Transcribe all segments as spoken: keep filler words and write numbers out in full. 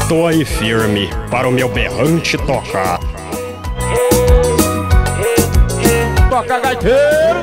Tô aí firme para o meu berrante tocar. Toca, gaiteiro!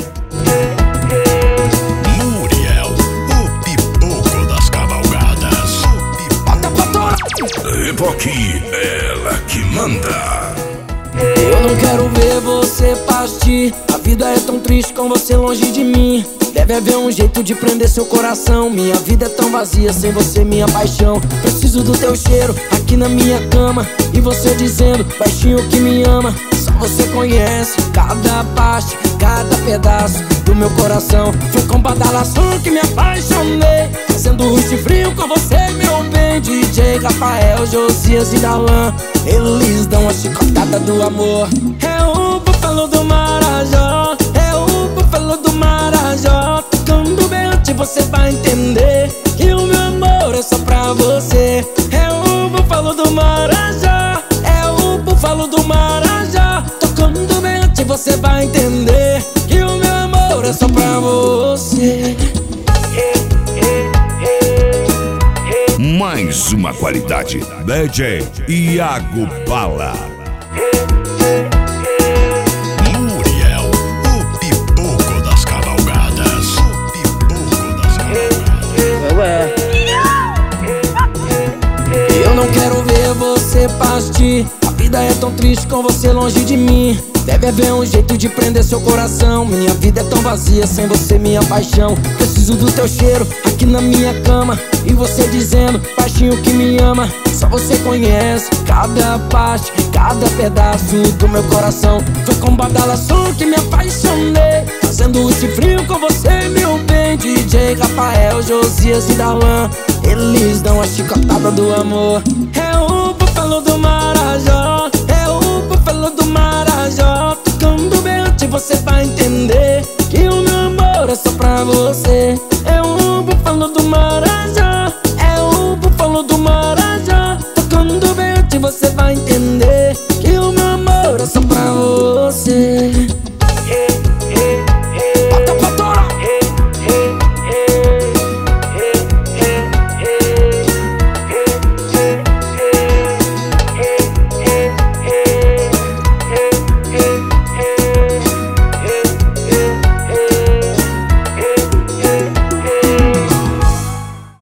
Muriel, o pipoco das cavalgadas. Bota pra torar! Epoque, ela que manda. Eu não quero ver você partir. A vida é tão triste com você longe de mim. Deve haver um jeito de prender seu coração. Minha vida é tão vazia sem você, minha paixão. Preciso do teu cheiro aqui na minha cama. E você dizendo, baixinho, que me ama. Só você conhece cada parte, cada pedaço do meu coração. Foi com badalação que me apaixonei, fazendo rush frio com você, meu bem. D J Rafael, Josias e Darlan, eles dão a chicotada do amor. É o búfalo do Marajó, é o búfalo do Marajó. Tocando bem antes você vai entender que o meu amor é só pra você. É o búfalo do Marajó, é o búfalo do Marajó. Tocando bem antes você vai entender que o meu amor é só pra você. Mais uma qualidade, D J Iago Bala. Muriel, o pipoco das cavalgadas. O pipoco das cavalgadas. Eu não quero ver você partir. A vida é tão triste com você longe de mim. Deve haver um jeito de prender seu coração. Minha vida é tão vazia sem você, minha paixão. Preciso do teu cheiro aqui na minha cama. E você dizendo, baixinho, que me ama. Só você conhece cada parte, cada pedaço do meu coração. Foi com badalação que me apaixonei, fazendo rush frio com você, meu bem. D J Rafael, Josias e Darlan, eles dão a chicotada do amor. É o búfalo do Marajó,